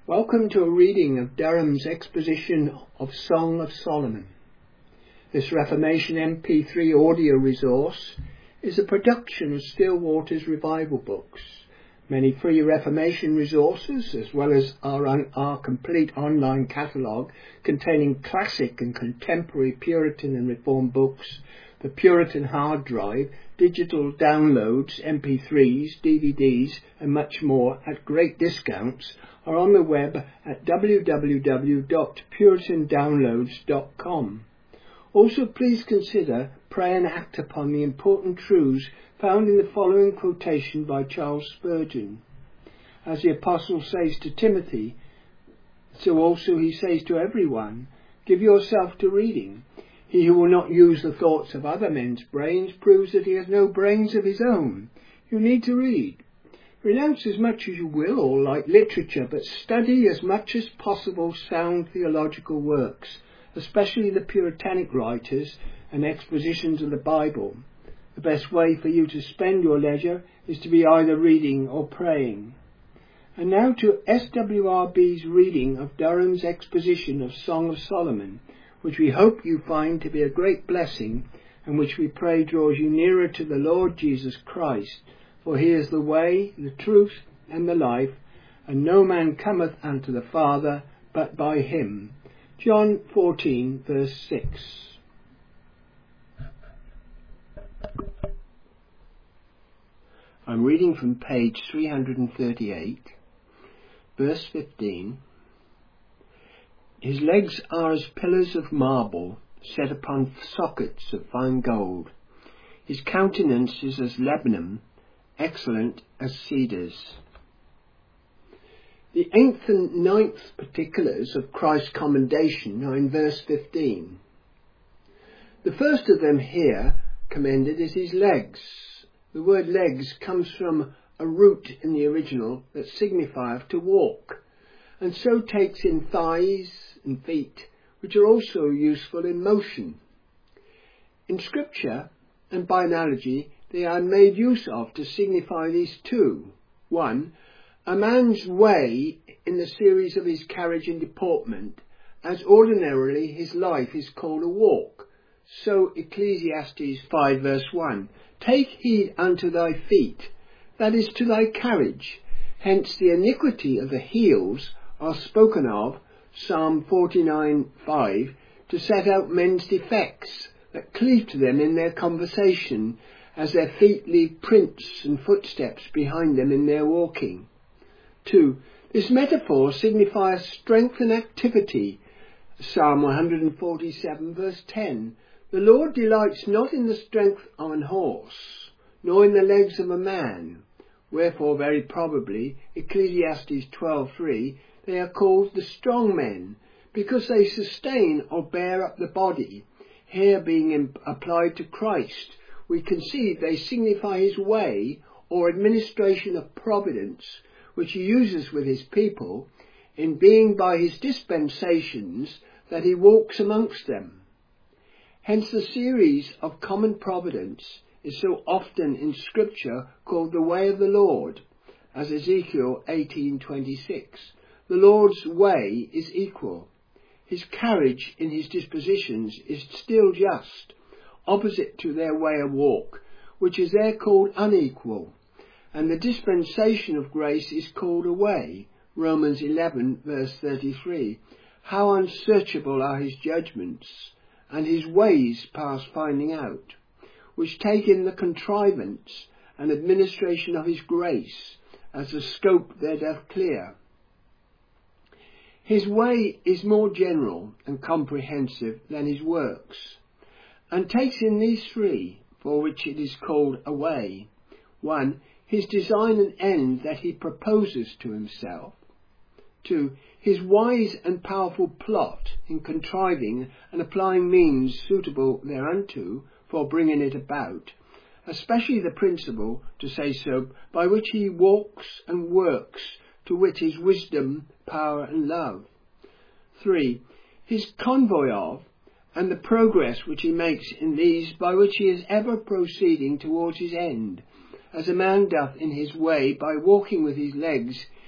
Welcome to a reading of Durham's exposition of Song of Solomon. This Reformation MP3 audio resource is a production of Stillwater's Revival Books. Many free Reformation resources, as well as our complete online catalogue containing classic and contemporary Puritan and Reformed books, the Puritan hard drive, digital downloads, MP3s, DVDs and much more at great discounts, are on the web at www.puritandownloads.com. Also, please consider, pray and act upon the important truths found in the following quotation by Charles Spurgeon. As the Apostle says to Timothy, so also he says to everyone, give yourself to reading. He who will not use the thoughts of other men's brains proves that he has no brains of his own. You need to read. Renounce as much as you will all light literature, but study as much as possible sound theological works, especially the Puritanic writers and expositions of the Bible. The best way for you to spend your leisure is to be either reading or praying. And now to SWRB's reading of Durham's exposition of Song of Solomon, which we hope you find to be a great blessing, and which we pray draws you nearer to the Lord Jesus Christ. For he is the way, the truth, and the life, and no man cometh unto the Father but by him. John 14, verse 6. I'm reading from page 338, verse 15. His legs are as pillars of marble, set upon sockets of fine gold. His countenance is as Lebanon, excellent as cedars. The 8th and 9th particulars of Christ's commendation are in verse 15. The first of them here commended is his legs. The word legs comes from a root in the original that signifieth to walk, and so takes in thighs and feet, which are also useful in motion. In Scripture, and by analogy, they are made use of to signify these two. 1. A man's way in the series of his carriage and deportment, as ordinarily his life is called a walk. So Ecclesiastes 5 verse 1. Take heed unto thy feet, that is to thy carriage. Hence the iniquity of the heels are spoken of, Psalm 49:5, to set out men's defects that cleave to them in their conversation, as their feet leave prints and footsteps behind them in their walking. 2. This metaphor signifies strength and activity. Psalm 147 verse 10. The Lord delights not in the strength of an horse, nor in the legs of a man. Wherefore, very probably, Ecclesiastes 12:3, they are called the strong men, because they sustain or bear up the body. Here being applied to Christ, we conceive they signify his way or administration of providence, which he uses with his people, in being by his dispensations that he walks amongst them. Hence the series of common providence is so often in Scripture called the way of the Lord, as Ezekiel 18:26. The Lord's way is equal. His carriage in his dispositions is still just, opposite to their way of walk, which is there called unequal. And the dispensation of grace is called a way, Romans 11 verse 33. How unsearchable are his judgments, and his ways past finding out, which take in the contrivance and administration of his grace, as the scope there doth clear. His way is more general and comprehensive than his works, and takes in these three, for which it is called a way. 1. His design and end that he proposes to himself. 2. His wise and powerful plot in contriving and applying means suitable thereunto for bringing it about, especially the principle, to say so, by which he walks and works, to wit his wisdom, power and love. 3. His convoy of, and the progress which he makes in these, by which he is ever proceeding towards his end, as a man doth in his way by walking with his legs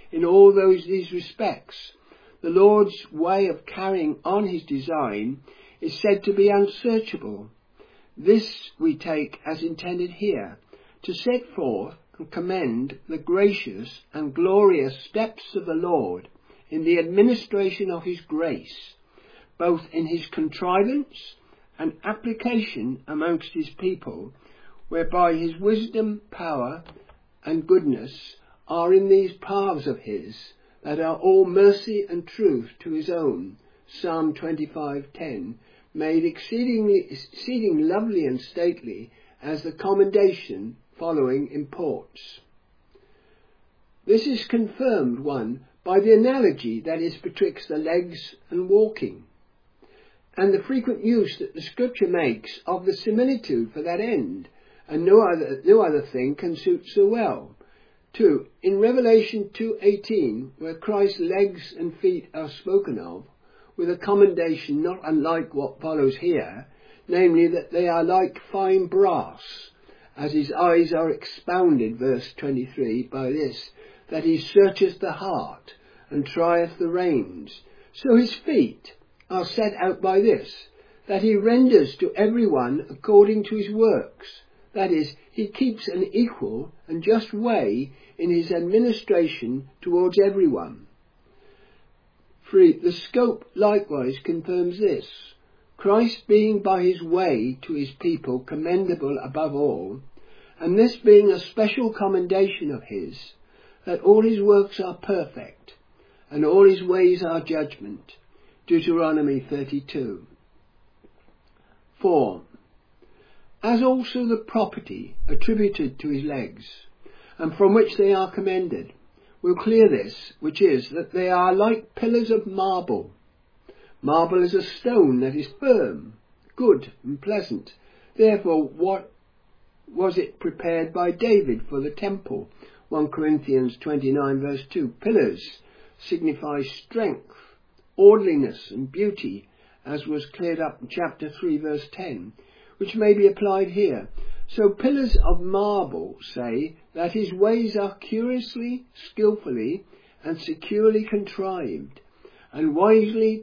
in all these respects. The Lord's way of carrying on his design is said to be unsearchable. This we take as intended here, to set forth and commend the gracious and glorious steps of the Lord in the administration of his grace, both in his contrivance and application amongst his people, whereby his wisdom, power, and goodness are in these paths of his, that are all mercy and truth to his own, Psalm 25:10, made exceeding lovely and stately, as the commendation following imports. This is confirmed, one, by the analogy that is betwixt the legs and walking, and the frequent use that the Scripture makes of the similitude for that end, and no other thing can suit so well. 2. In Revelation 2:18, where Christ's legs and feet are spoken of, with a commendation not unlike what follows here, namely that they are like fine brass, as his eyes are expounded, verse 23, by this, that he searcheth the heart and trieth the reins. So his feet are set out by this, that he renders to every one according to his works. That is, he keeps an equal and just way in his administration towards everyone. 3. The scope likewise confirms this, Christ being by his way to his people commendable above all, and this being a special commendation of his, that all his works are perfect, and all his ways are judgment. Deuteronomy 32. 4. As also the property attributed to his legs, and from which they are commended, will clear this, which is, that they are like pillars of marble. Marble is a stone that is firm, good, and pleasant. Therefore, what was it prepared by David for the temple? 1 Corinthians 29 verse 2. Pillars signify strength, orderliness, and beauty, as was cleared up in chapter 3 verse 10, which may be applied here. So pillars of marble say that his ways are curiously, skillfully, and securely contrived, and wisely,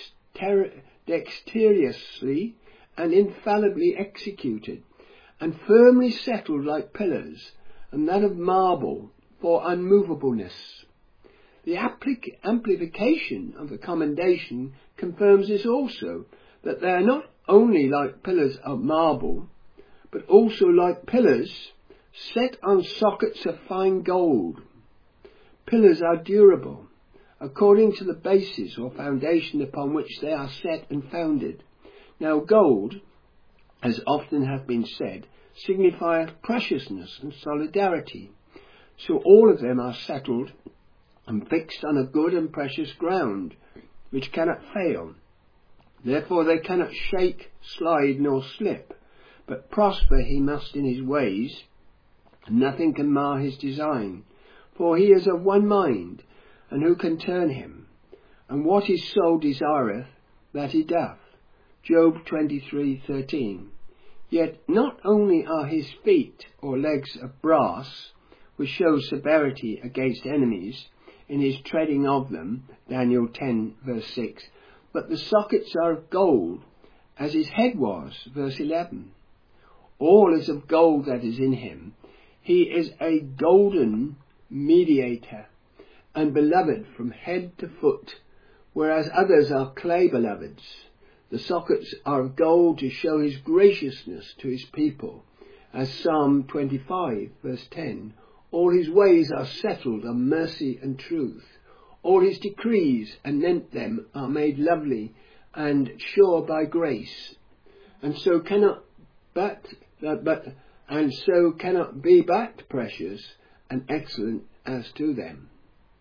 dexterously, and infallibly executed, and firmly settled like pillars, and that of marble for unmovableness. The amplification of the commendation confirms this also, that they are not only like pillars of marble, but also like pillars set on sockets of fine gold. Pillars are durable, according to the basis or foundation upon which they are set and founded. Now gold, as often hath been said, signifieth preciousness and solidarity. So all of them are settled and fixed on a good and precious ground, which cannot fail. Therefore they cannot shake, slide, nor slip, but prosper he must in his ways, and nothing can mar his design. For he is of one mind, and who can turn him? And what his soul desireth, that he doth. Job 23:13. Yet not only are his feet or legs of brass, which shows severity against enemies in his treading of them, Daniel 10 verse 6, but the sockets are of gold, as his head was, verse 11. All is of gold that is in him. He is a golden mediator, and beloved from head to foot, whereas others are clay beloveds. The sockets are of gold to show his graciousness to his people, as Psalm 25 verse 10. All his ways are settled on mercy and truth. All his decrees anent them are made lovely and sure by grace, and so cannot be but precious and excellent as to them.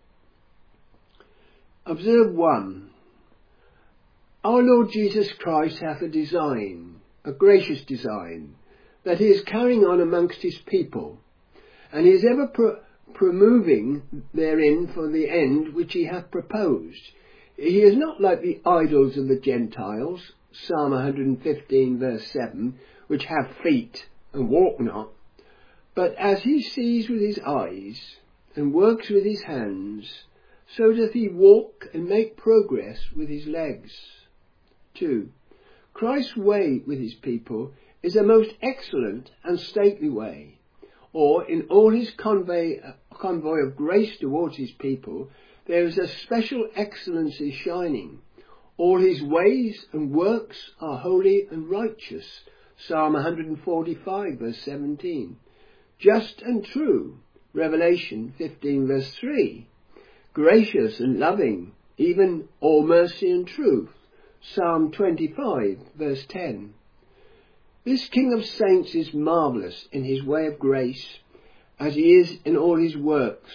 Observe 1. Our Lord Jesus Christ hath a design, a gracious design, that he is carrying on amongst his people, and he is ever promoving therein for the end which he hath proposed. He is not like the idols of the Gentiles, Psalm 115 verse 7, which have feet and walk not, but as he sees with his eyes, and works with his hands, so doth he walk and make progress with his legs. 2. Christ's way with his people is a most excellent and stately way, or in all his convoy of grace towards his people, there is a special excellency shining. All his ways and works are holy and righteous. Psalm 145 verse 17. Just and true. Revelation 15 verse 3. Gracious and loving, even all mercy and truth. Psalm 25 verse 10. This King of Saints is marvellous in his way of grace, as he is in all his works.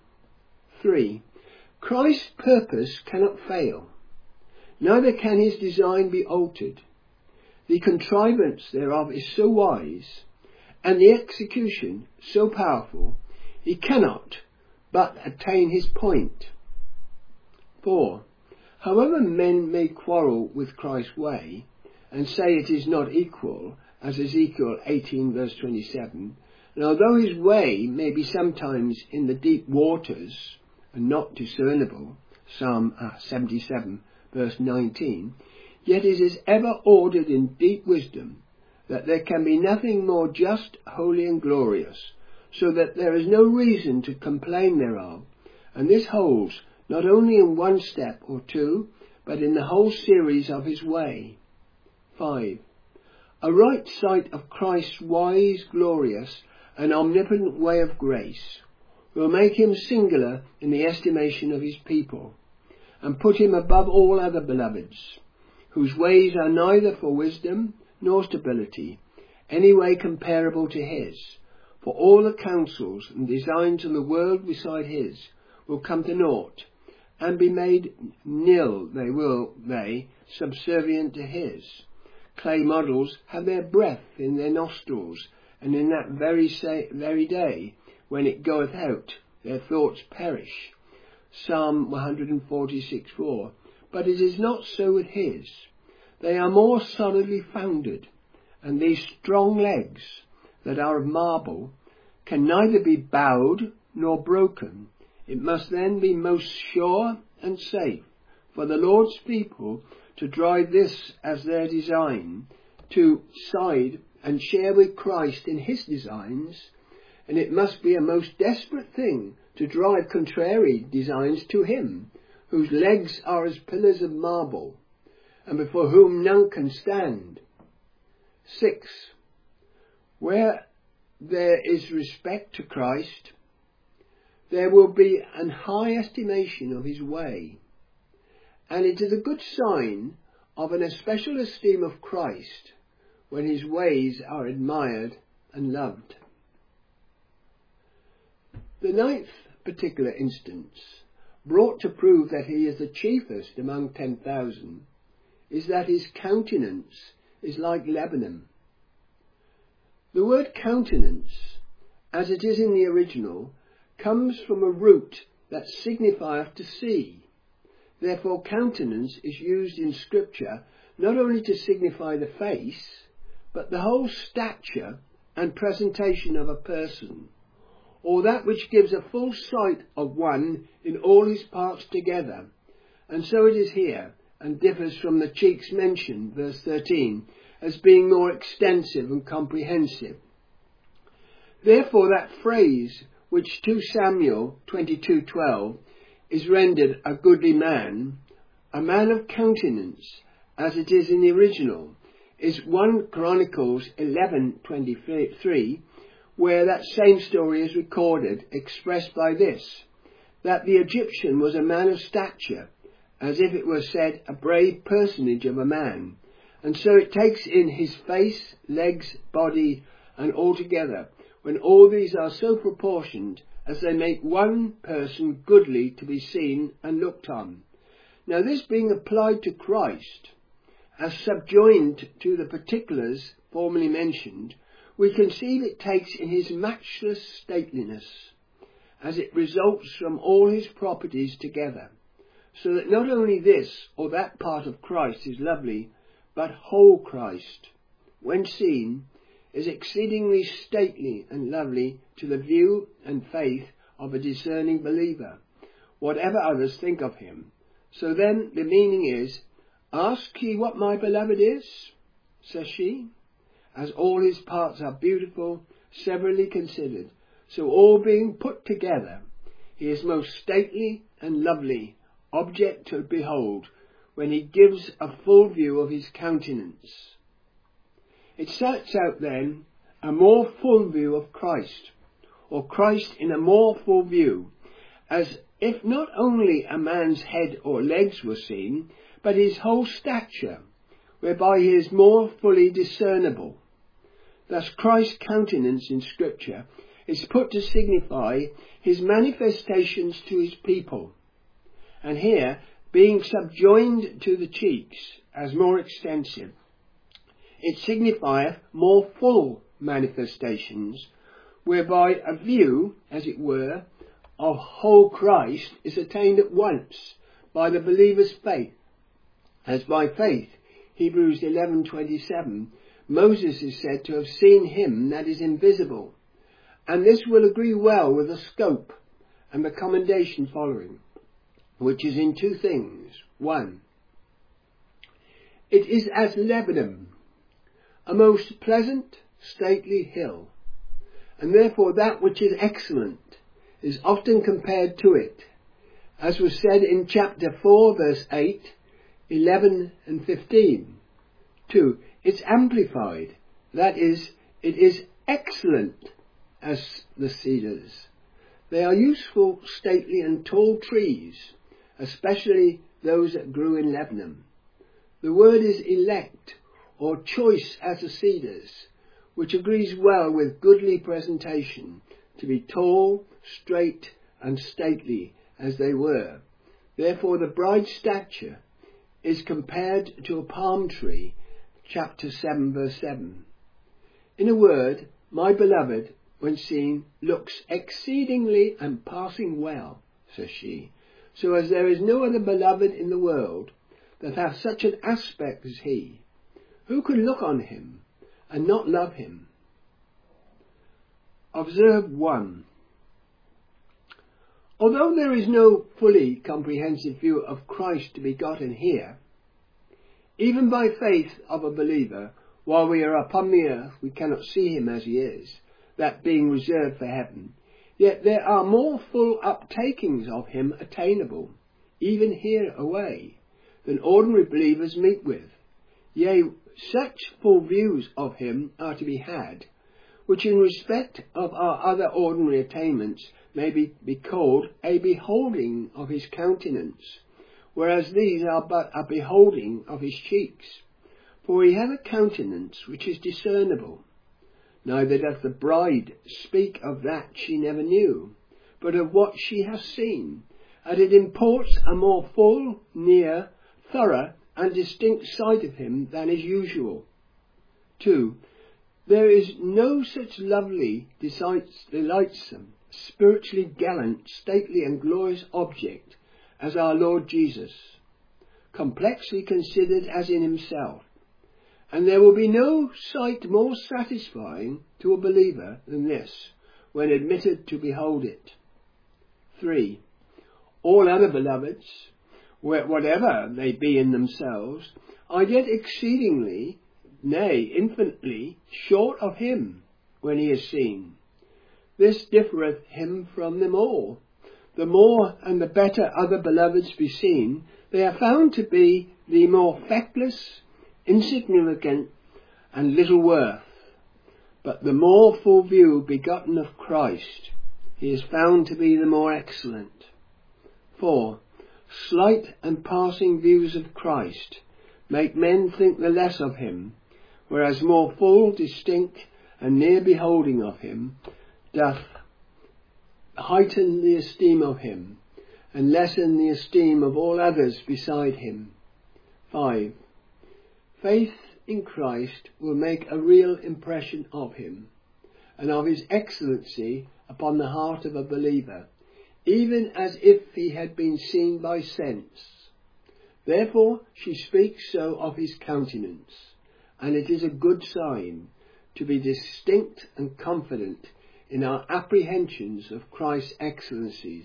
3. Christ's purpose cannot fail, neither can his design be altered. The contrivance thereof is so wise, and the execution so powerful, he cannot but attain his point. 4. However men may quarrel with Christ's way, and say it is not equal, as Ezekiel 18 verse 27, and although his way may be sometimes in the deep waters, and not discernible, Psalm 77 verse 19, yet it is ever ordered in deep wisdom, that there can be nothing more just, holy and glorious, so that there is no reason to complain thereof, and this holds not only in one step or two, but in the whole series of his way. 5. A right sight of Christ's wise, glorious, and omnipotent way of grace will make him singular in the estimation of his people, and put him above all other beloveds, whose ways are neither for wisdom nor stability any way comparable to his. For all the counsels and designs of the world beside his will come to naught, and be made nil, they subservient to his. Clay models have their breath in their nostrils, and in that very day, when it goeth out, their thoughts perish. Psalm 146:4. But it is not so with his. They are more solidly founded, and these strong legs that are of marble can neither be bowed nor broken. It must then be most sure and safe for the Lord's people to drive this as their design, to side and share with Christ in his designs, and it must be a most desperate thing to drive contrary designs to him, whose legs are as pillars of marble, and before whom none can stand. 6. Where there is respect to Christ, there will be an high estimation of his way, and it is a good sign of an especial esteem of Christ when his ways are admired and loved. The 9th particular instance, brought to prove that he is the chiefest among 10,000, is that his countenance is like Lebanon. The word countenance, as it is in the original, comes from a root that signifieth to see. Therefore countenance is used in Scripture not only to signify the face, but the whole stature and presentation of a person, or that which gives a full sight of one in all his parts together. And so it is here, and differs from the cheeks mentioned, verse 13, as being more extensive and comprehensive. Therefore that phrase, which 2 Samuel 22:12 is rendered a goodly man, a man of countenance, as it is in the original, is 1 Chronicles 11:23, where that same story is recorded, expressed by this, that the Egyptian was a man of stature, as if it were said a brave personage of a man, and so it takes in his face, legs, body, and altogether, when all these are so proportioned as they make one person goodly to be seen and looked on. Now this being applied to Christ, as subjoined to the particulars formerly mentioned, we conceive it takes in his matchless stateliness, as it results from all his properties together, so that not only this or that part of Christ is lovely, but whole Christ, when seen, is exceedingly stately and lovely to the view and faith of a discerning believer, whatever others think of him. So then the meaning is, ask ye what my beloved is, says she, as all his parts are beautiful, severally considered, so all being put together, he is most stately and lovely, object to behold, when he gives a full view of his countenance. It sets out then a more full view of Christ, or Christ in a more full view, as if not only a man's head or legs were seen, but his whole stature, whereby he is more fully discernible. Thus Christ's countenance in Scripture is put to signify his manifestations to his people, and here, being subjoined to the cheeks as more extensive, it signifieth more full manifestations, whereby a view, as it were, of whole Christ is attained at once by the believer's faith, as by faith, Hebrews 11:27, Moses is said to have seen him that is invisible, and this will agree well with the scope and the commendation following, which is in two things. 1. It is as Lebanon, a most pleasant, stately hill, and therefore that which is excellent is often compared to it, as was said in chapter 4, verse 8, 11 and 15. 2. It's amplified, that is, it is excellent as the cedars. They are useful, stately and tall trees, especially those that grew in Lebanon. The word is elect, or choice as the cedars, which agrees well with goodly presentation, to be tall, straight and stately as they were. Therefore the bride's stature is compared to a palm tree, chapter 7, verse 7. In a word, my beloved, when seen, looks exceedingly and passing well, says she, so as there is no other beloved in the world that hath such an aspect as he. Who can look on him and not love him? Observe 1. Although there is no fully comprehensive view of Christ to be gotten here, even by faith of a believer, while we are upon the earth, we cannot see him as he is, that being reserved for heaven. Yet there are more full uptakings of him attainable, even here away, than ordinary believers meet with. Yea, such full views of him are to be had, which in respect of our other ordinary attainments may be called a beholding of his countenance, whereas these are but a beholding of his cheeks. For he hath a countenance which is discernible. Neither doth the bride speak of that she never knew, but of what she hath seen, and it imports a more full, near, thorough, and distinct sight of him than is usual. 2. There is no such lovely, delightsome, spiritually gallant, stately and glorious object as our Lord Jesus, complexly considered as in himself, and there will be no sight more satisfying to a believer than this, when admitted to behold it. 3. All other beloveds, whatever they be in themselves, are yet exceedingly, nay, infinitely, short of him when he is seen. This differeth him from them all. The more and the better other beloveds be seen, they are found to be the more feckless, insignificant, and little worth. But the more full view begotten of Christ, he is found to be the more excellent. 4. Slight and passing views of Christ make men think the less of him, whereas more full, distinct, and near beholding of him doth heighten the esteem of him, and lessen the esteem of all others beside him. 5. Faith in Christ will make a real impression of him, and of his excellency upon the heart of a believer, even as if he had been seen by sense. Therefore she speaks so of his countenance, and it is a good sign to be distinct and confident in our apprehensions of Christ's excellencies.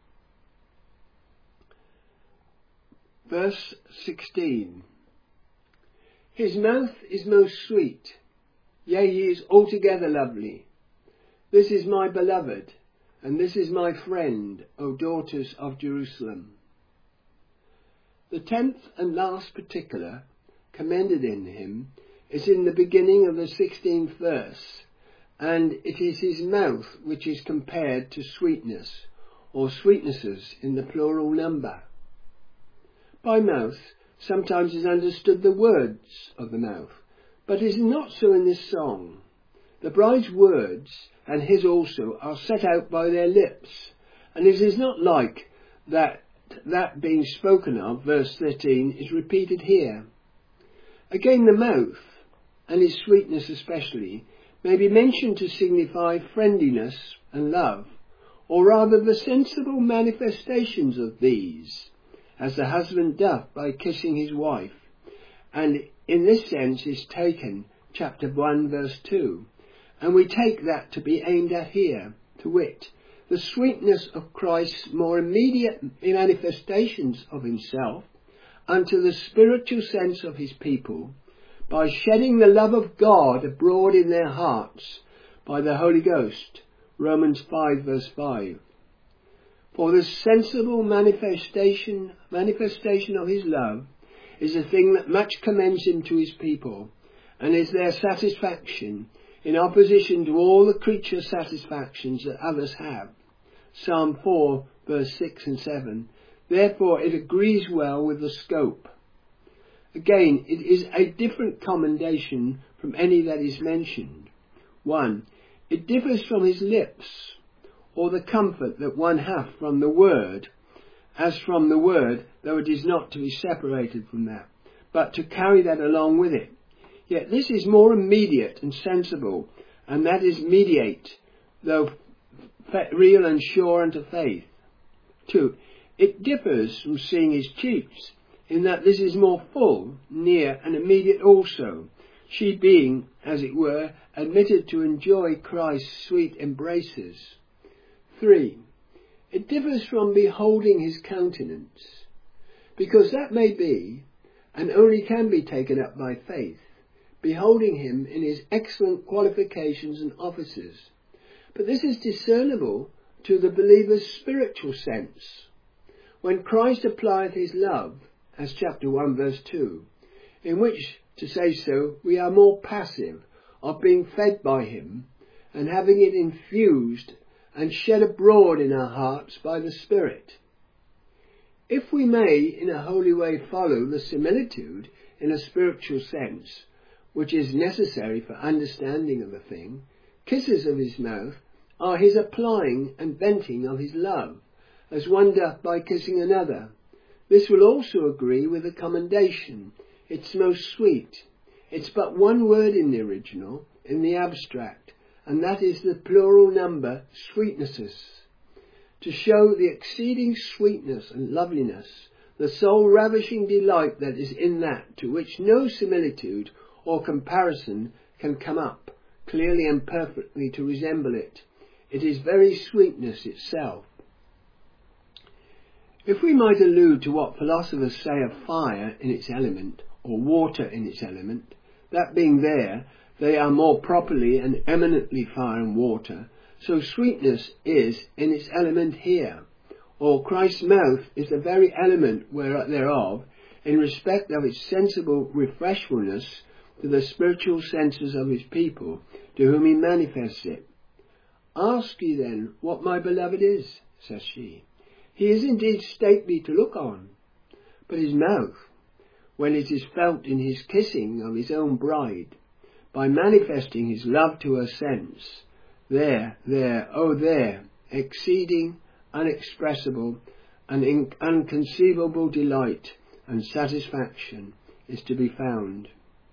Verse 16. His mouth is most sweet, yea, he is altogether lovely. This is my beloved, and this is my friend, O daughters of Jerusalem. The 10th and last particular commended in him is in the beginning of the 16th verse, and it is his mouth which is compared to sweetness, or sweetnesses in the plural number. By mouth sometimes is understood the words of the mouth, but is not so in this song. The bride's words, and his also, are set out by their lips, and it is not like that being spoken of, verse 13, is repeated here. Again, the mouth, and his sweetness especially, may be mentioned to signify friendliness and love, or rather the sensible manifestations of these, as the husband doth by kissing his wife, and in this sense is taken chapter 1 verse 2, and we take that to be aimed at here, to wit, the sweetness of Christ's more immediate manifestations of himself unto the spiritual sense of his people, by shedding the love of God abroad in their hearts by the Holy Ghost, Romans 5 verse 5. For the sensible manifestation of his love is a thing that much commends him to his people, and is their satisfaction, in opposition to all the creature satisfactions that others have. Psalm 4 verse 6 and 7. Therefore it agrees well with the scope. Again, it is a different commendation from any that is mentioned. 1. It differs from his lips, or the comfort that one hath from the word, as from the word, though it is not to be separated from that, but to carry that along with it. Yet this is more immediate and sensible, and that is mediate, though real and sure unto faith. 2. It differs from seeing his cheeks, in that this is more full, near, and immediate also, she being, as it were, admitted to enjoy Christ's sweet embraces. 3. It differs from beholding his countenance, because that may be, and only can be taken up by faith, beholding him in his excellent qualifications and offices. But this is discernible to the believer's spiritual sense, when Christ applieth his love, as chapter 1 verse 2, in which, to say so, we are more passive of being fed by him, and having it infused and shed abroad in our hearts by the Spirit. If we may in a holy way follow the similitude in a spiritual sense, which is necessary for understanding of a thing, kisses of his mouth are his applying and venting of his love, as one doth by kissing another. This will also agree with the commendation. It's most sweet. It's but one word in the original, in the abstract, and that is the plural number, sweetnesses, to show the exceeding sweetness and loveliness, the soul-ravishing delight that is in that, to which no similitude or comparison can come up clearly and perfectly to resemble it. It is very sweetness itself. If we might allude to what philosophers say of fire in its element, or water in its element, that being there, they are more properly and eminently fire and water, so sweetness is in its element here, or Christ's mouth is the very element thereof, in respect of its sensible refreshfulness to the spiritual senses of his people, to whom he manifests it. Ask ye then what my beloved is, says she. He is indeed stately to look on, but his mouth, when it is felt in his kissing of his own bride, by manifesting his love to her sense, there, exceeding, unexpressible, and unconceivable delight and satisfaction is to be found.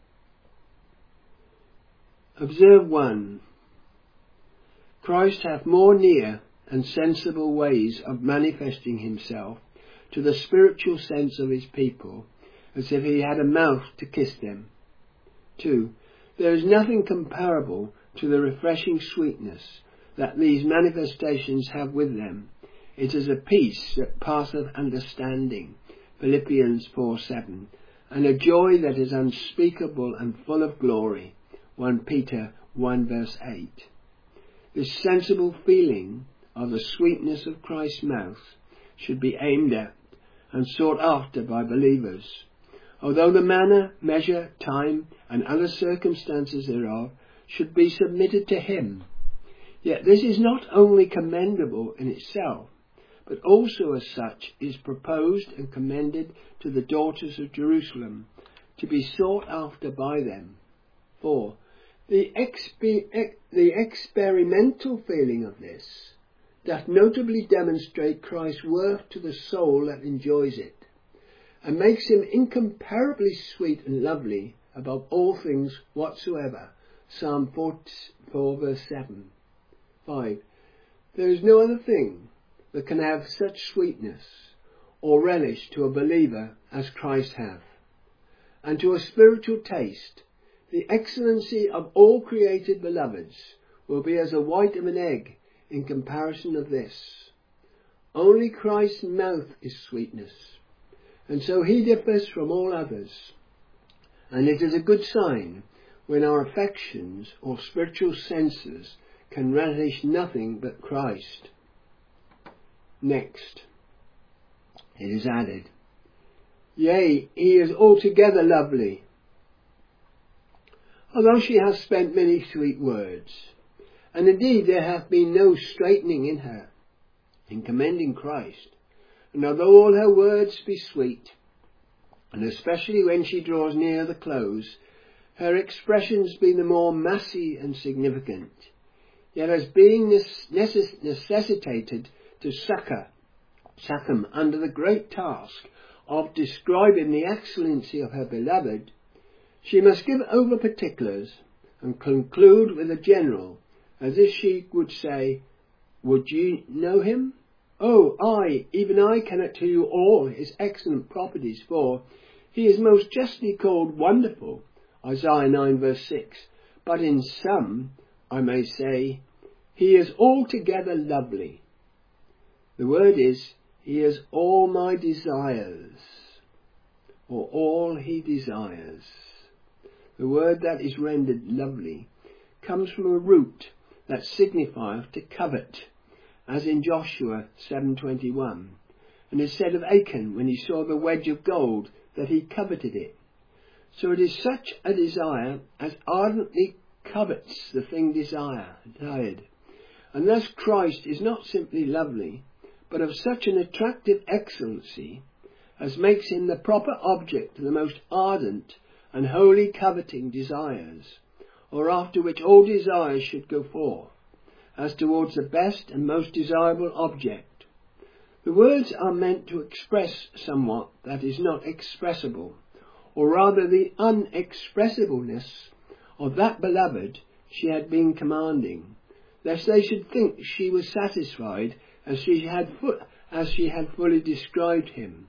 Observe 1. Christ hath more near and sensible ways of manifesting himself to the spiritual sense of his people, as if he had a mouth to kiss them. 2. There is nothing comparable to the refreshing sweetness, that these manifestations have with them. It is a peace that passeth understanding, Philippians 4:7, and a joy that is unspeakable and full of glory, 1 Peter 1 verse 8. This sensible feeling of the sweetness of Christ's mouth should be aimed at and sought after by believers. Although the manner, measure, time, and other circumstances thereof should be submitted to him, yet this is not only commendable in itself, but also as such is proposed and commended to the daughters of Jerusalem, to be sought after by them. 4. The experimental feeling of this doth notably demonstrate Christ's worth to the soul that enjoys it, and makes him incomparably sweet and lovely above all things whatsoever. Psalm 44 verse 7. 5. There is no other thing that can have such sweetness or relish to a believer as Christ hath, and to a spiritual taste the excellency of all created beloveds will be as the white of an egg in comparison of this. Only Christ's mouth is sweetness, and so he differs from all others, and it is a good sign when our affections or spiritual senses can relish nothing but Christ. Next, it is added, yea, he is altogether lovely. Although she has spent many sweet words, and indeed there hath been no straightening in her, in commending Christ, and although all her words be sweet, and especially when she draws near the close, her expressions be the more massy and significant, yet as being necessitated to succumb under the great task of describing the excellency of her beloved, she must give over particulars and conclude with a general, as if she would say, would ye know him? Oh, even I cannot tell you all his excellent properties, for he is most justly called wonderful, Isaiah 9 verse 6, but in some I may say, he is altogether lovely. The word is, he is all my desires, or all he desires. The word that is rendered lovely comes from a root that signifieth to covet, as in Joshua 7:21, and is said of Achan when he saw the wedge of gold that he coveted it. So it is such a desire as ardently covets the thing desired, and thus Christ is not simply lovely, but of such an attractive excellency as makes him the proper object of the most ardent and holy coveting desires, or after which all desires should go forth, as towards the best and most desirable object. The words are meant to express somewhat that is not expressible, or rather the unexpressibleness of that beloved she had been commanding, lest they should think she was satisfied as she had fully described him.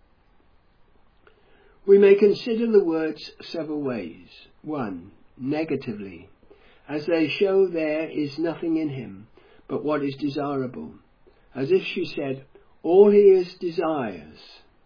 We may consider the words several ways. 1. Negatively, as they show there is nothing in him but what is desirable, as if she said, all he is desires.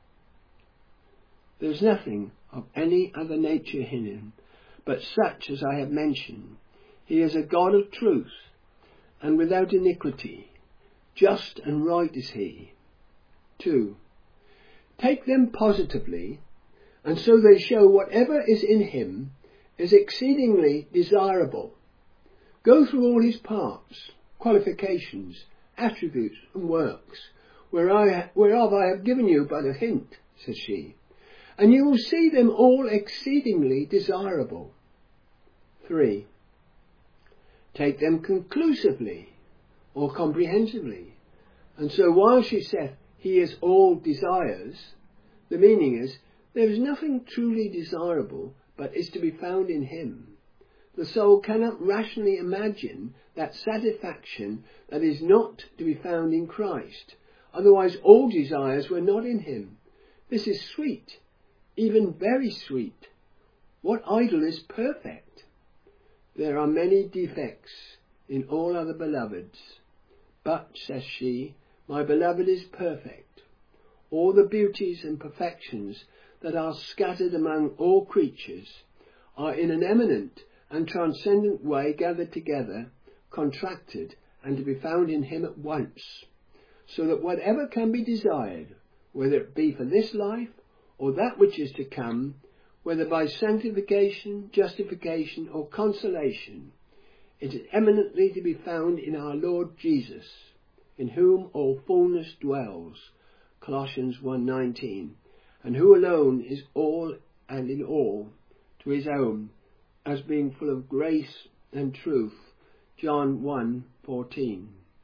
There is nothing of any other nature in him, but such as I have mentioned. He is a God of truth, and without iniquity. Just and right is he. 2. Take them positively, and so they show whatever is in him is exceedingly desirable. Go through all his parts, qualifications, attributes and works, whereof I have given you but a hint, says she, and you will see them all exceedingly desirable. 3. Take them conclusively or comprehensively, and so while she saith he is all desires, the meaning is there is nothing truly desirable but is to be found in him. The soul cannot rationally imagine that satisfaction that is not to be found in Christ, otherwise all desires were not in him. This is sweet, even very sweet. What idol is perfect? There are many defects in all other beloveds. But, says she, my beloved is perfect. All the beauties and perfections that are scattered among all creatures are in an eminent and transcendent way gathered together, contracted, and to be found in him at once, so that whatever can be desired, whether it be for this life or that which is to come, whether by sanctification, justification, or consolation, it is eminently to be found in our Lord Jesus, in whom all fullness dwells, Colossians 1:19, and who alone is all and in all to his own, as being full of grace and truth, John 1:14.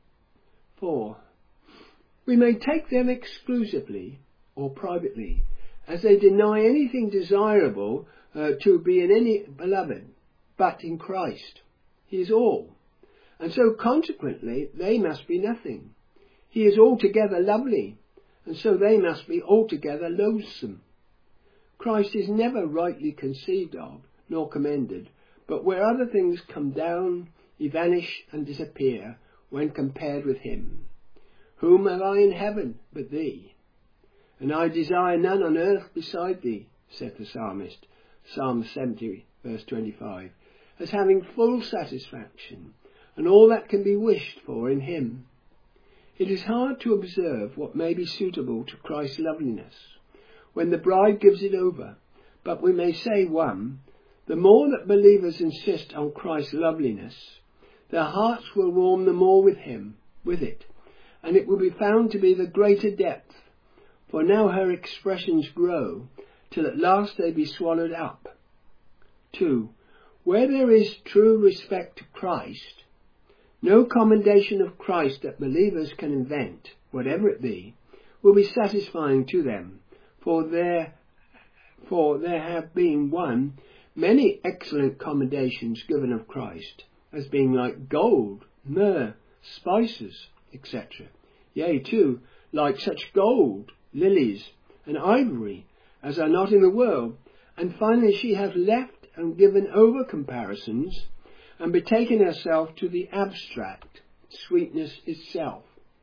4. We may take them exclusively or privately, as they deny anything desirable to be in any beloved, but in Christ. He is all, and so consequently they must be nothing. He is altogether lovely, and so they must be altogether loathsome. Christ is never rightly conceived of, nor commended, but where other things come down, he vanish and disappear when compared with him. Whom have I in heaven but thee? And I desire none on earth beside thee, saith the psalmist, Psalm 70, verse 25, as having full satisfaction, and all that can be wished for in him. It is hard to observe what may be suitable to Christ's loveliness, when the bride gives it over, but we may say, 1, the more that believers insist on Christ's loveliness, their hearts will warm the more with it, and it will be found to be the greater depth, for now her expressions grow, till at last they be swallowed up. 2, where there is true respect to Christ, no commendation of Christ that believers can invent, whatever it be, will be satisfying to them, for there have been, 1, many excellent commendations given of Christ, as being like gold, myrrh, spices, etc. Yea, 2, like such gold, lilies, and ivory, as are not in the world. And finally she hath left and given over comparisons, and betaken herself to the abstract, sweetness itself.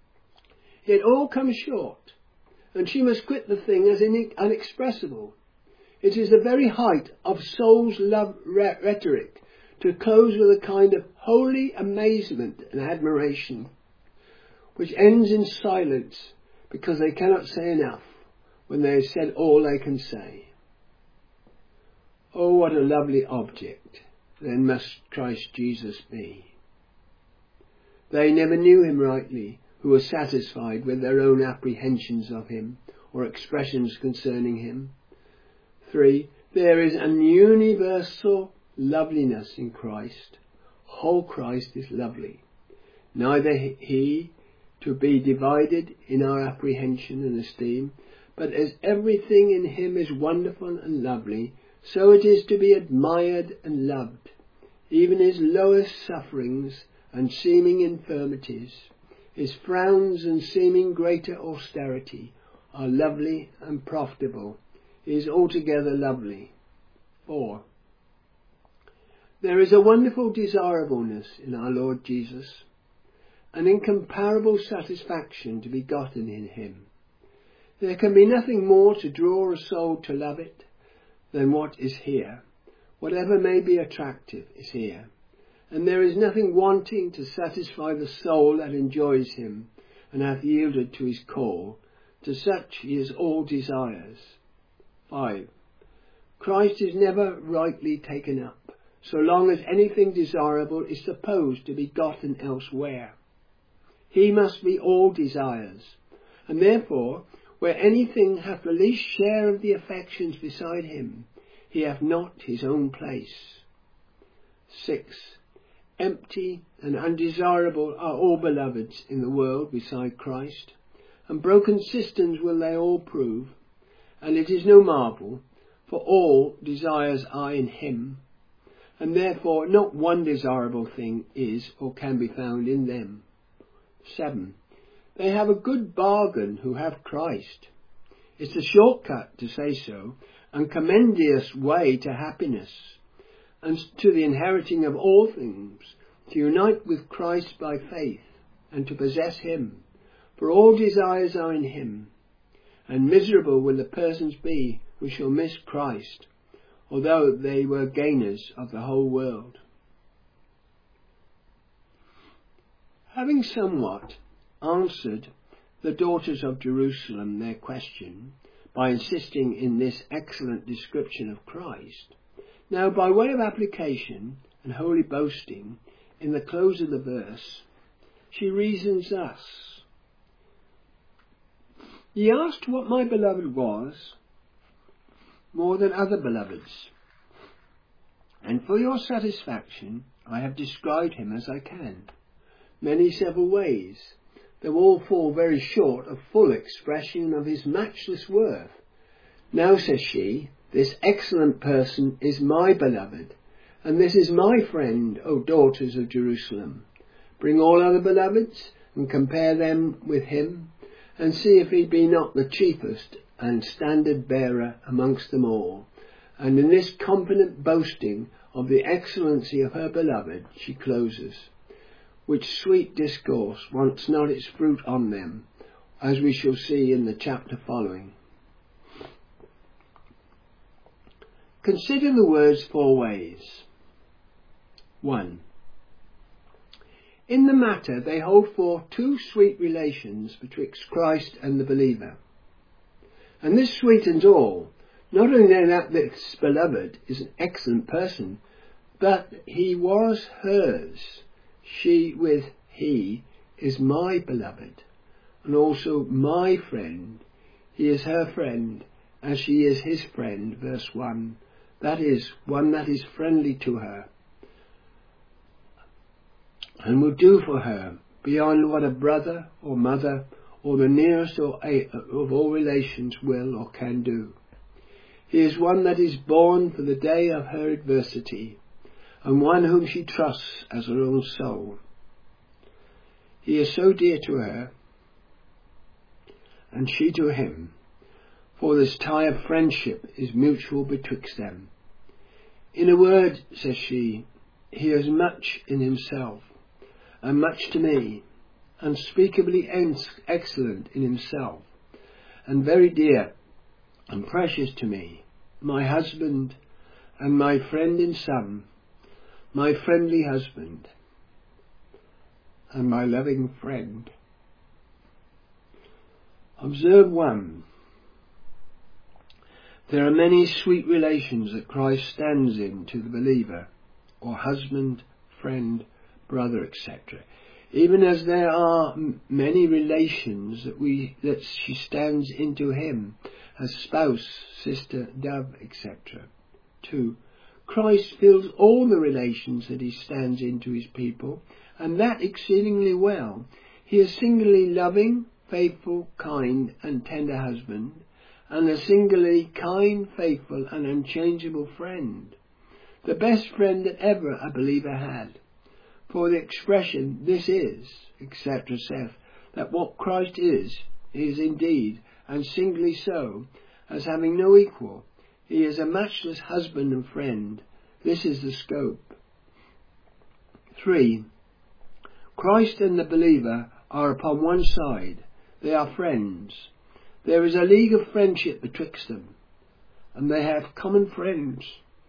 It all comes short, and she must quit the thing as unexpressible. It is the very height of soul's love rhetoric to close with a kind of holy amazement and admiration, which ends in silence, because they cannot say enough when they have said all they can say. Oh, what a lovely object then must Christ Jesus be. They never knew him rightly, who were satisfied with their own apprehensions of him, or expressions concerning him. 3, there is an universal loveliness in Christ. Whole Christ is lovely. Neither he to be divided in our apprehension and esteem, but as everything in him is wonderful and lovely, so it is to be admired and loved. Even his lowest sufferings and seeming infirmities, his frowns and seeming greater austerity, are lovely and profitable. He is altogether lovely. 4. There is a wonderful desirableness in our Lord Jesus, an incomparable satisfaction to be gotten in him. There can be nothing more to draw a soul to love it than what is here. Whatever may be attractive is here, and there is nothing wanting to satisfy the soul that enjoys him and hath yielded to his call. To such he is all desires. 5. Christ is never rightly taken up, so long as anything desirable is supposed to be gotten elsewhere. He must be all desires, and therefore, where anything hath the least share of the affections beside him, he hath not his own place. 6. Empty and undesirable are all beloveds in the world beside Christ, and broken cisterns will they all prove, and it is no marvel, for all desires are in him, and therefore not one desirable thing is or can be found in them. 7. They have a good bargain who have Christ. It's a shortcut, to say so, and commendous way to happiness, and to the inheriting of all things, to unite with Christ by faith, and to possess him, for all desires are in him, and miserable will the persons be who shall miss Christ, although they were gainers of the whole world. Having somewhat answered the daughters of Jerusalem their question by insisting in this excellent description of Christ, now by way of application and holy boasting, in the close of the verse, she reasons thus: Ye asked what my beloved was more than other beloveds, and for your satisfaction I have described him as I can, many several ways, though all fall very short of full expression of his matchless worth. Now, says she, this excellent person is my beloved, and this is my friend, O daughters of Jerusalem. Bring all other beloveds, and compare them with him, and see if he be not the chiefest and standard bearer amongst them all. And in this confident boasting of the excellency of her beloved, she closes, which sweet discourse wants not its fruit on them, as we shall see in the chapter following. Consider the words 4 ways. 1. In the matter they hold forth 2 sweet relations betwixt Christ and the believer. And this sweetens all, not only that this beloved is an excellent person, but he was hers. She with he is my beloved, and also my friend. He is her friend, as she is his friend, verse 1. That is, one that is friendly to her, and will do for her beyond what a brother or mother or the nearest of all relations will or can do. He is one that is born for the day of her adversity, and one whom she trusts as her own soul. He is so dear to her, and she to him, for this tie of friendship is mutual betwixt them. In a word, says she, he is much in himself, and much to me, unspeakably excellent in himself, and very dear and precious to me, my husband, and my friend in sum, my friendly husband, and my loving friend. Observe 1. There are many sweet relations that Christ stands in to the believer, or husband, friend, brother, etc. Even as there are many relations that she stands into him, as spouse, sister, dove, etc. 2. Christ fills all the relations that he stands into his people, and that exceedingly well. He is singularly loving, faithful, kind, and tender husband, and a singularly kind, faithful, and unchangeable friend, the best friend that ever a believer had. For the expression, this is, etc., saith, that what Christ is indeed, and singly so, as having no equal. He is a matchless husband and friend. This is the scope. 3. Christ and the believer are upon one side. They are friends. There is a league of friendship betwixt them, and they have common friends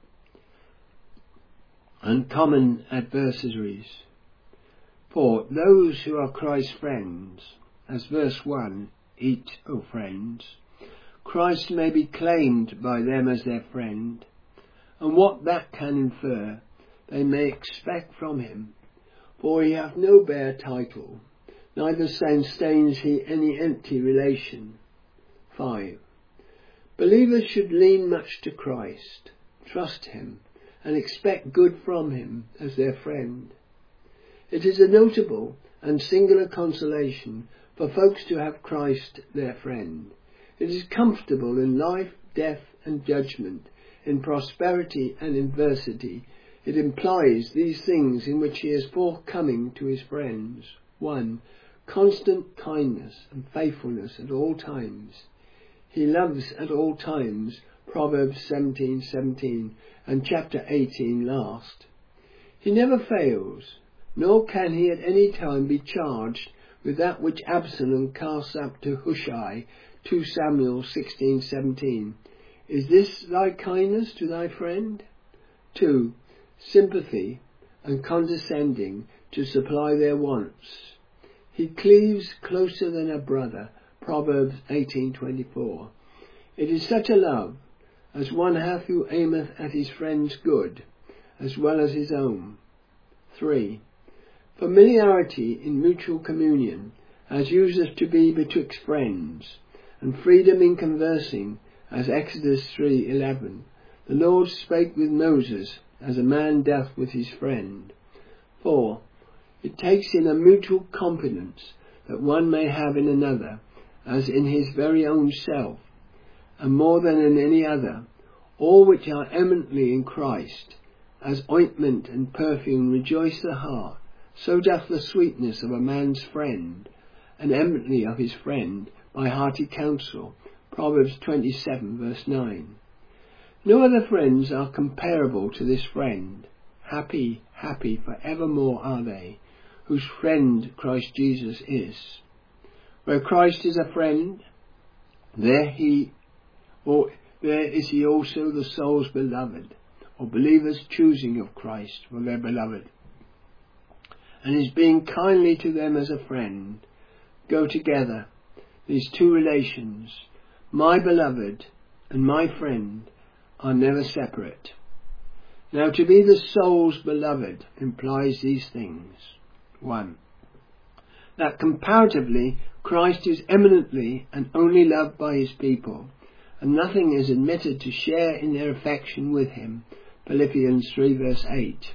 and common adversaries. For those who are Christ's friends, as verse 1, eat, O friends, Christ may be claimed by them as their friend, and what that can infer, they may expect from him, for he hath no bare title, neither sustains he any empty relation. 5. Believers should lean much to Christ, trust him, and expect good from him as their friend. It is a notable and singular consolation for folks to have Christ their friend. It is comfortable in life, death, and judgment, in prosperity and adversity. It implies these things in which he is forthcoming to his friends. 1. Constant kindness and faithfulness at all times. He loves at all times, Proverbs 17:17, and chapter 18 last. He never fails, nor can he at any time be charged with that which Absalom casts up to Hushai, 2 Samuel 16:17. Is this thy kindness to thy friend? 2. Sympathy and condescending to supply their wants. He cleaves closer than a brother, Proverbs 18:24. It is such a love as one hath who aimeth at his friend's good, as well as his own. 3. Familiarity in mutual communion, as useth to be betwixt friends, and freedom in conversing, as Exodus 3:11. The Lord spake with Moses, as a man doth with his friend. 4. It takes in a mutual confidence that one may have in another, as in his very own self, and more than in any other, all which are eminently in Christ, as ointment and perfume rejoice the heart, so doth the sweetness of a man's friend, and eminently of his friend, by hearty counsel, Proverbs 27:9. No other friends are comparable to this friend. Happy, happy for evermore are they, whose friend Christ Jesus is. Where Christ is a friend, there is he also the soul's beloved, or believers choosing of Christ for their beloved, and his being kindly to them as a friend. Go together, these two relations, my beloved and my friend, are never separate. Now, to be the soul's beloved implies these things. 1. That comparatively Christ is eminently and only loved by his people, and nothing is admitted to share in their affection with him, Philippians 3:8.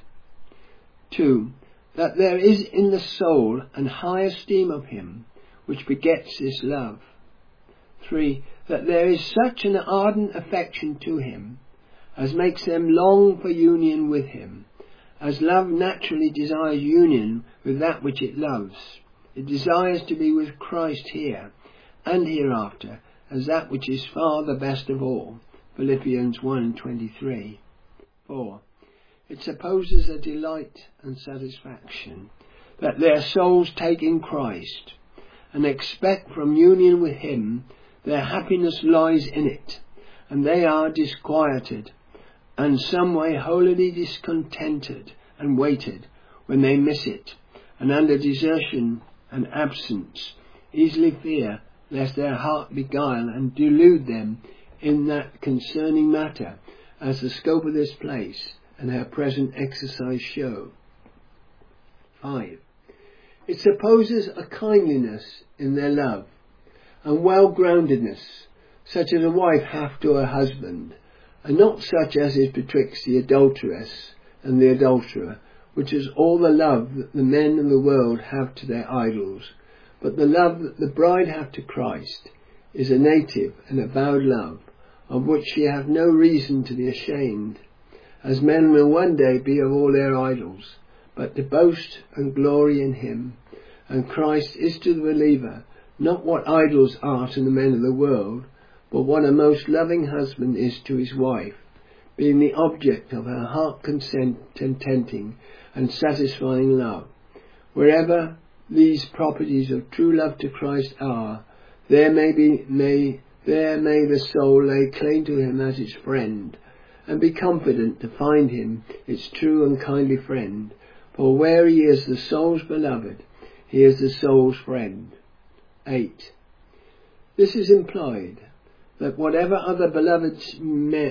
2. That there is in the soul an high esteem of him, which begets this love. 3. That there is such an ardent affection to him, as makes them long for union with him, as love naturally desires union with that which it loves. It desires to be with Christ here and hereafter, as that which is far the best of all, Philippians 1:23. 4. It supposes a delight and satisfaction that their souls take in Christ, and expect from union with him their happiness lies in it, and they are disquieted, and some way holily discontented and weighted when they miss it, and under desertion and absence easily fear lest their heart beguile and delude them in that concerning matter, as the scope of this place and our present exercise show. 5. It supposes a kindliness in their love, and well-groundedness, such as a wife hath to her husband, and not such as is betwixt the adulteress and the adulterer, which is all the love that the men of the world have to their idols. But the love that the bride hath to Christ is a native and avowed love, of which she hath no reason to be ashamed, as men will one day be of all their idols, but to boast and glory in him. And Christ is to the believer not what idols are to the men of the world, but what a most loving husband is to his wife, being the object of her heart contenting and satisfying love. Wherever these properties of true love to Christ are, there may the soul lay claim to him as its friend, and be confident to find him its true and kindly friend. For where he is the soul's beloved, he is the soul's friend. 8. This is implied that whatever beloveds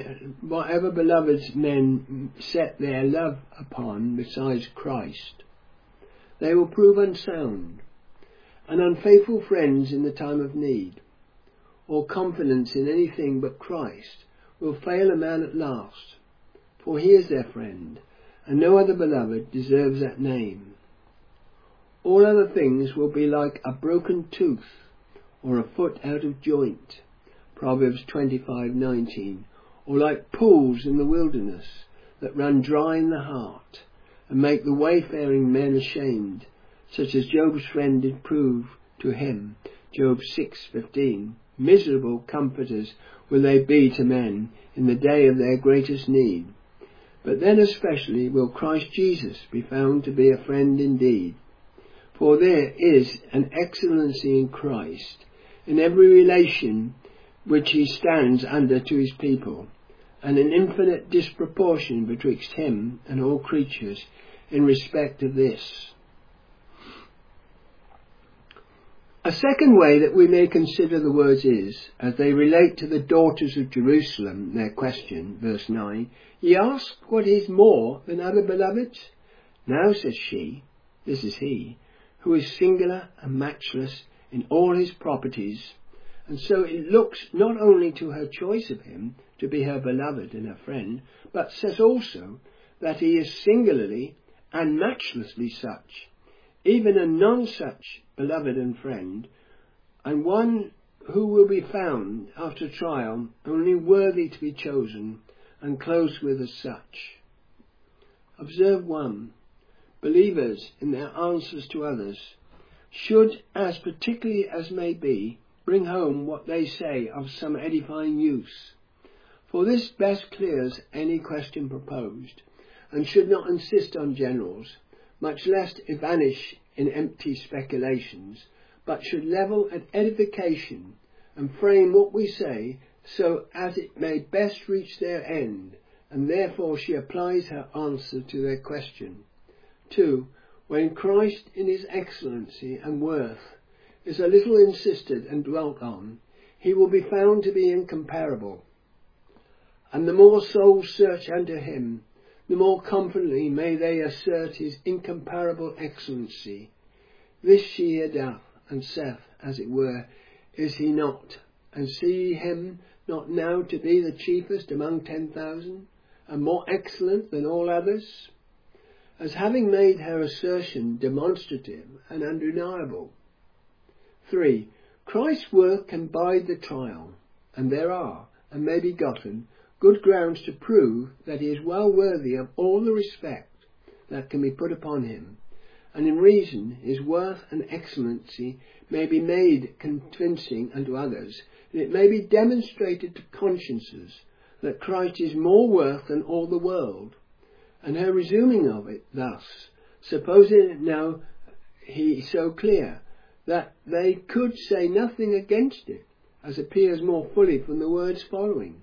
men set their love upon besides Christ, they will prove unsound and unfaithful friends in the time of need. All confidence in anything but Christ will fail a man at last, for he is their friend, and no other beloved deserves that name. All other things will be like a broken tooth or a foot out of joint, Proverbs 25:19, or like pools in the wilderness that run dry in the heart, and make the wayfaring men ashamed, such as Job's friend did prove to him, Job 6:15. Miserable comforters will they be to men in the day of their greatest need. but then especially will Christ Jesus be found to be a friend indeed. For there is an excellency in Christ in every relation which he stands under to his people, and an infinite disproportion betwixt him and all creatures in respect of this. A second way that we may consider the words is, as they relate to the daughters of Jerusalem, their question, verse 9, "Ye ask what is more than other beloveds? Now, says she," this is he, "who is singular and matchless in all his properties." And so it looks not only to her choice of him to be her beloved and her friend, but says also that he is singularly and matchlessly such, even a none-such beloved and friend, and one who will be found after trial only worthy to be chosen and closed with as such. Observe 1. Believers in their answers to others should, as particularly as may be, bring home what they say of some edifying use, for this best clears any question proposed, and should not insist on generals, much less vanish in empty speculations, but should level at edification and frame what we say so as it may best reach their end, and therefore she applies her answer to their question. 2. When Christ in his excellency and worth is a little insisted and dwelt on, he will be found to be incomparable. And the more souls search unto him, the more confidently may they assert his incomparable excellency. This she here doth, and saith, as it were, is he not? And see him not now to be the chiefest among 10,000, and more excellent than all others? As having made her assertion demonstrative and undeniable. 3. Christ's work can bide the trial, and there are, and may be gotten, good grounds to prove that he is well worthy of all the respect that can be put upon him, and in reason his worth and excellency may be made convincing unto others, and it may be demonstrated to consciences that Christ is more worth than all the world. And her resuming of it thus, supposing it now he so clear that they could say nothing against it, as appears more fully from the words following.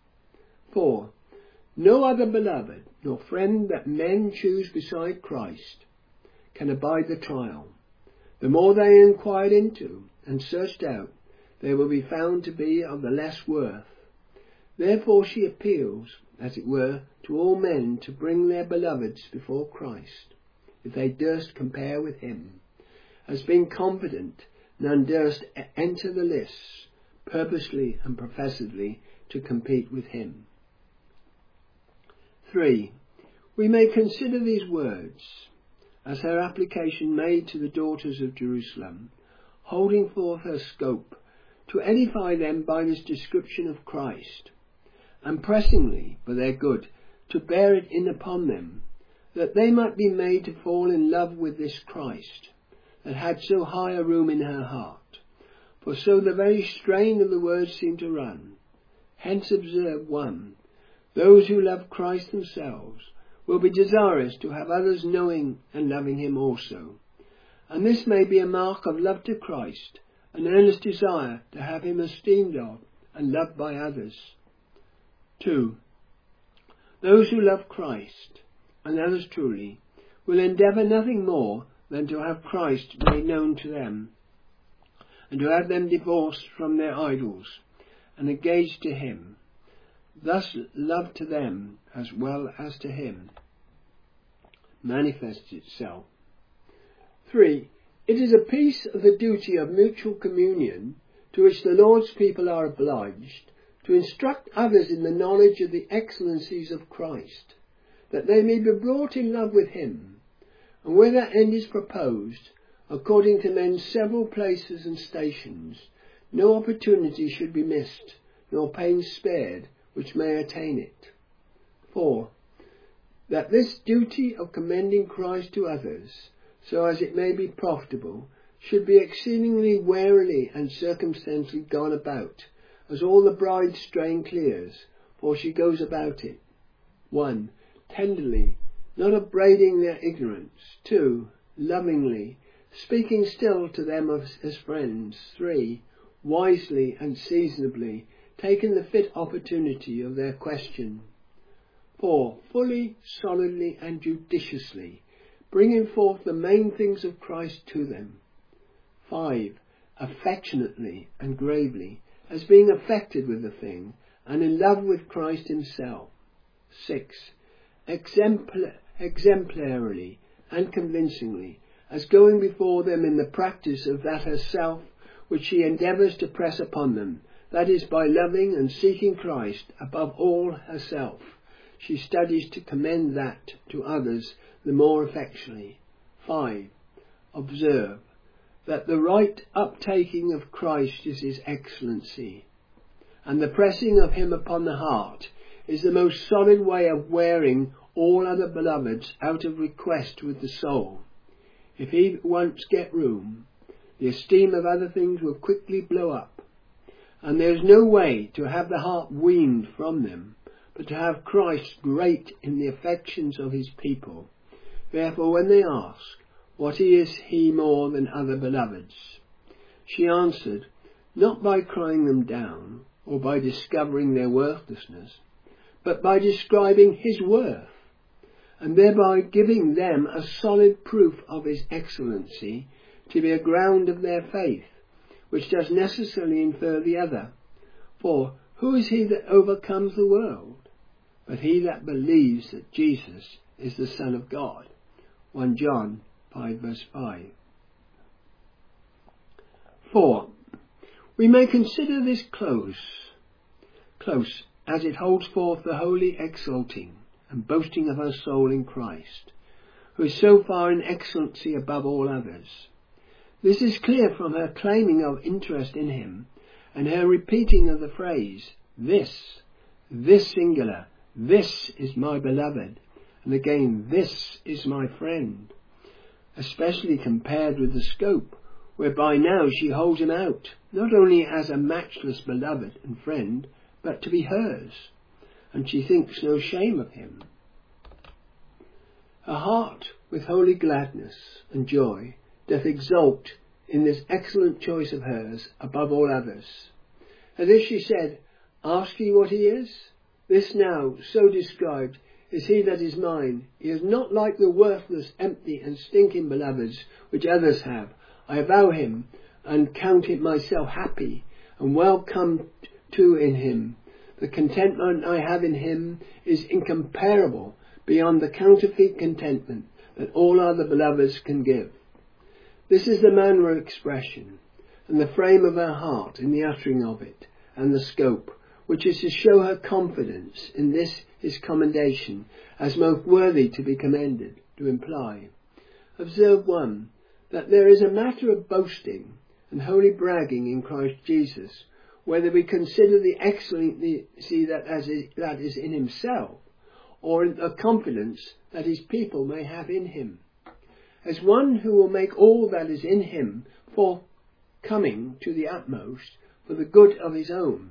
4. No other beloved nor friend that men choose beside Christ can abide the trial. The more they inquired into and searched out, they will be found to be of the less worth. Therefore she appeals, as it were, to all men to bring their beloveds before Christ, if they durst compare with him, as being confident none durst enter the lists, purposely and professedly to compete with him. 3. We may consider these words, as her application made to the daughters of Jerusalem, holding forth her scope to edify them by this description of Christ, and pressingly, for their good, to bear it in upon them, that they might be made to fall in love with this Christ, that had so high a room in her heart. For so the very strain of the words seem to run. Hence observe 1. Those who love Christ themselves will be desirous to have others knowing and loving him also. And this may be a mark of love to Christ, an earnest desire to have him esteemed of and loved by others. 2. Those who love Christ, and others truly, will endeavour nothing more than to have Christ made known to them, and to have them divorced from their idols, and engaged to him. Thus love to them, as well as to him, manifests itself. 3. It is a piece of the duty of mutual communion, to which the Lord's people are obliged, to instruct others in the knowledge of the excellencies of Christ, that they may be brought in love with him, and where that end is proposed, according to men's several places and stations, no opportunity should be missed, nor pains spared, which may attain it. 4. That this duty of commending Christ to others, so as it may be profitable, should be exceedingly warily and circumspectly gone about, as all the bride's strain clears, for she goes about it. 1. tenderly, not upbraiding their ignorance. 2. Lovingly, speaking still to them as friends. 3. Wisely and seasonably, taking the fit opportunity of their question. 4. Fully, solidly and judiciously, bringing forth the main things of Christ to them. 5. Affectionately and gravely, as being affected with the thing, and in love with Christ himself. 6. Exemplarily and convincingly, as going before them in the practice of that herself which she endeavours to press upon them, that is, by loving and seeking Christ above all herself, she studies to commend that to others the more affectionately. 5. Observe that the right uptaking of Christ is his excellency, and the pressing of him upon the heart is the most solid way of wearing all other beloveds out of request with the soul. If he once get room, the esteem of other things will quickly blow up, and there is no way to have the heart weaned from them, but to have Christ great in the affections of his people. Therefore, when they ask, what is he more than other beloveds? She answered, not by crying them down, or by discovering their worthlessness, but by describing his worth, and thereby giving them a solid proof of his excellency to be a ground of their faith, which does necessarily infer the other. For who is he that overcomes the world, but he that believes that Jesus is the Son of God? 1 John 5 verse 5. 4. We may consider this close as it holds forth the holy exalting and boasting of her soul in Christ, who is so far in excellency above all others. This is clear from her claiming of interest in him, and her repeating of the phrase, this singular, this is my beloved, and again, this is my friend, especially compared with the scope, whereby now she holds him out, not only as a matchless beloved and friend, but to be hers, and she thinks no shame of him. Her heart, with holy gladness and joy, doth exult in this excellent choice of hers above all others. As if she said, ask ye what he is? This now, so described, is he that is mine. He is not like the worthless, empty and stinking beloveds which others have. I avow him, and count it myself happy, and well come to in him. The contentment I have in him is incomparable, beyond the counterfeit contentment that all other beloveds can give. This is the manner of expression, and the frame of her heart in the uttering of it, and the scope, which is to show her confidence in this his commendation, as most worthy to be commended, to imply. Observe 1, that there is a matter of boasting and holy bragging in Christ Jesus, whether we consider the excellency that is in himself, or in the confidence that his people may have in him, as one who will make all that is in him coming to the utmost for the good of his own.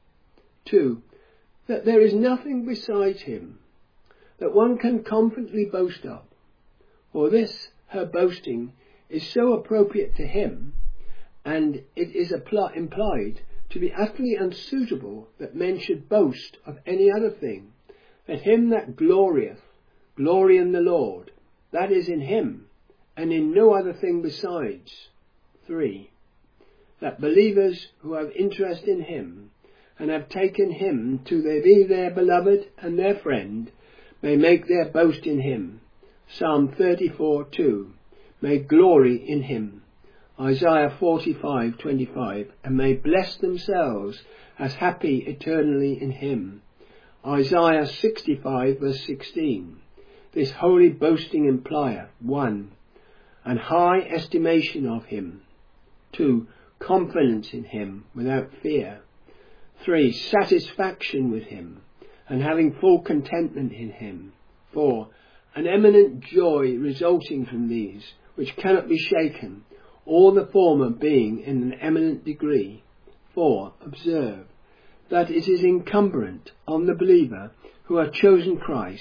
2. That there is nothing besides him that one can confidently boast of, for this her boasting is so appropriate to him, and it is implied to be utterly unsuitable that men should boast of any other thing. Let him that glorieth glory in the Lord, that is in him, and in no other thing besides. 3. That believers who have interest in him, and have taken him to be their beloved and their friend, may make their boast in him. Psalm 34:2. May glory in him. Isaiah 45:25. And may bless themselves as happy eternally in him. Isaiah 65 verse 16. This holy boasting implieth 1. An high estimation of him. 2. Confidence in him without fear. 3. Satisfaction with him, and having full contentment in him. 4. An eminent joy resulting from these, which cannot be shaken, all the former being in an eminent degree. 4. Observe that it is incumbent on the believer who hath chosen Christ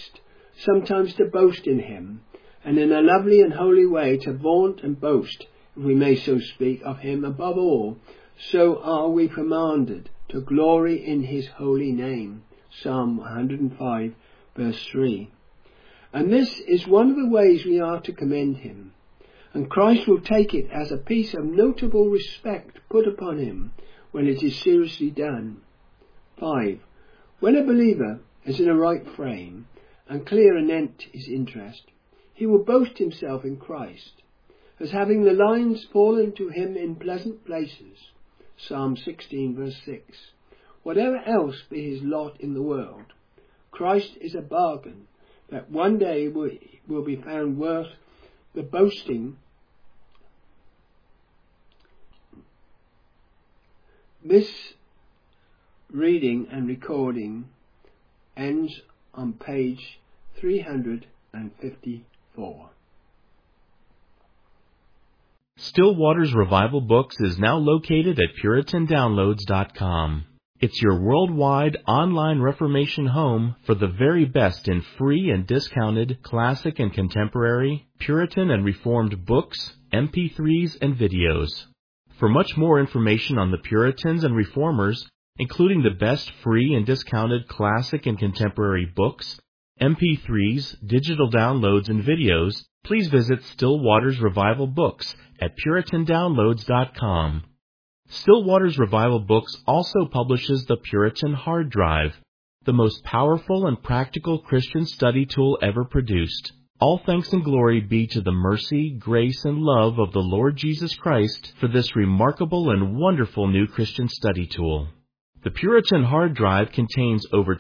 sometimes to boast in him, and in a lovely and holy way to vaunt and boast, if we may so speak, of him above all. So are we commanded to glory in his holy name. Psalm 105 verse 3. And this is one of the ways we are to commend him. And Christ will take it as a piece of notable respect put upon him when it is seriously done. 5. When a believer is in a right frame and clear anent his interest, he will boast himself in Christ, as having the lines fallen to him in pleasant places. Psalm 16 verse 6. Whatever else be his lot in the world, Christ is a bargain that one day will be found worth the boasting. This reading and recording ends on page 354. Still Waters Revival Books is now located at PuritanDownloads.com. It's your worldwide online Reformation home for the very best in free and discounted classic and contemporary, Puritan and Reformed books, MP3s, and videos. For much more information on the Puritans and Reformers, including the best free and discounted classic and contemporary books, MP3s, digital downloads, and videos, please visit Still Waters Revival Books at PuritanDownloads.com. Still Waters Revival Books also publishes the Puritan Hard Drive, the most powerful and practical Christian study tool ever produced. All thanks and glory be to the mercy, grace, and love of the Lord Jesus Christ for this remarkable and wonderful new Christian study tool. The Puritan Hard Drive contains over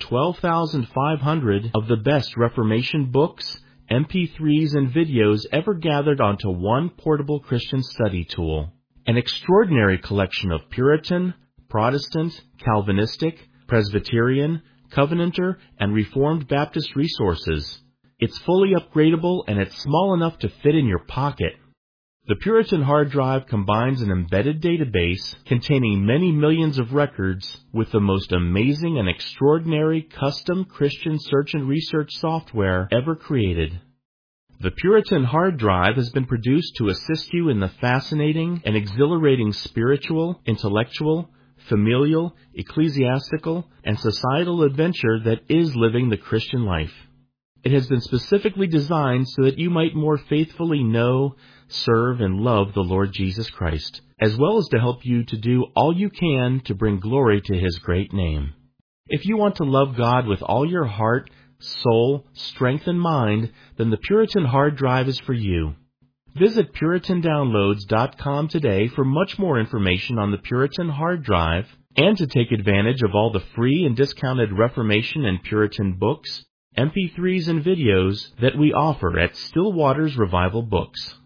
12,500 of the best Reformation books, MP3s, and videos ever gathered onto one portable Christian study tool. An extraordinary collection of Puritan, Protestant, Calvinistic, Presbyterian, Covenanter, and Reformed Baptist resources. It's fully upgradable and it's small enough to fit in your pocket. The Puritan Hard Drive combines an embedded database containing many millions of records with the most amazing and extraordinary custom Christian search and research software ever created. The Puritan Hard Drive has been produced to assist you in the fascinating and exhilarating spiritual, intellectual, familial, ecclesiastical, and societal adventure that is living the Christian life. It has been specifically designed so that you might more faithfully know, serve, and love the Lord Jesus Christ, as well as to help you to do all you can to bring glory to His great name. If you want to love God with all your heart, soul, strength, and mind, then the Puritan Hard Drive is for you. Visit PuritanDownloads.com today for much more information on the Puritan Hard Drive and to take advantage of all the free and discounted Reformation and Puritan books, MP3s, and videos that we offer at Still Waters Revival Books.